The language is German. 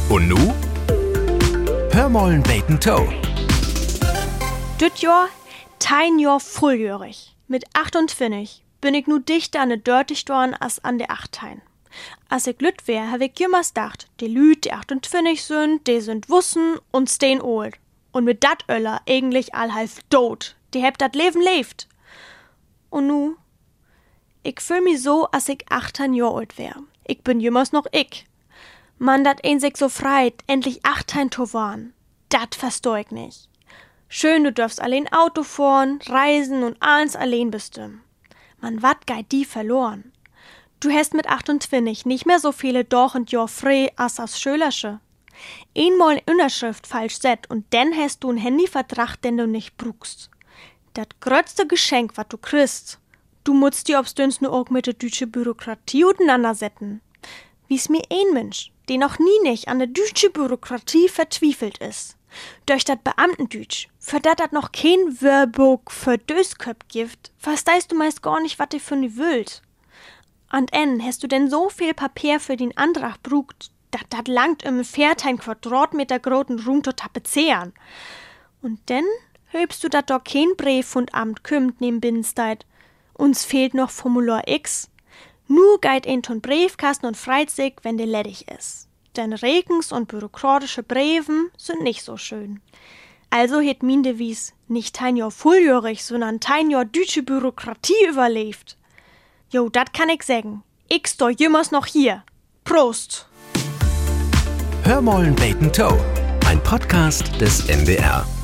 Und nu? Hörmollen beten Toe. Düt Jahr, 10 Jahr volljährig. Mit 28 bin ich nu dichter an de Dörtig dorn als an de 18. Als ich lüt wär, hab ich jümmers dacht, die Lüt, die 28 sind, die sind wussen und stehen old. Und mit dat Öller eigentlich all halb tot. Die hebt dat Leben lebt. Und nu? Ich fühl mi so, als ich 18 Jahr alt wär. Ich bin jümmers noch ich. Man, dat ein sich so freit, endlich 18 zu waren. Dat versteh ich nicht. Schön, du dürfst allein Auto fahren, reisen und alles allein bestimmen. Man, wat geit die verloren? Du hast mit 28 nicht mehr so viele Doch und Jahr frei als Schülersche. Einmal eine Unterschrift falsch set und dann hast du einen Handyvertrag, den du nicht brauchst. Dat größte Geschenk, wat du kriegst. Du musst dir obstüns nur auch mit der deutschen Bürokratie auseinandersetzen. Wie's mir ein Mensch, der noch nie nicht an der deutschen Bürokratie verzweifelt ist. Durch dat Beamtendütsch, für dat noch kein Wörbuch für Dösköp gibt, verstehst du meist gar nicht, wat ihr für ne willt. Und hast du denn so viel Papier für den Antrag brucht, dat langt im ein Quadratmeter großen Raum zu tapezieren. Und dann höbst du dat doch kein Brief von Amt kümmt neben Binsteit. Uns fehlt noch Formular X. Nur geit ein ton Briefkasten und freit sich, wenn der ledig ist. Denn Regens und bürokratische Briefen sind nicht so schön. Also het min Devis nicht 10 Jahr volljährig, sondern 10 Jahr deutsche Bürokratie überlebt. Jo, dat kann ich sagen. Ich steh jümmers noch hier. Prost! Hörmollen beten Toe. Ein Podcast des NDR.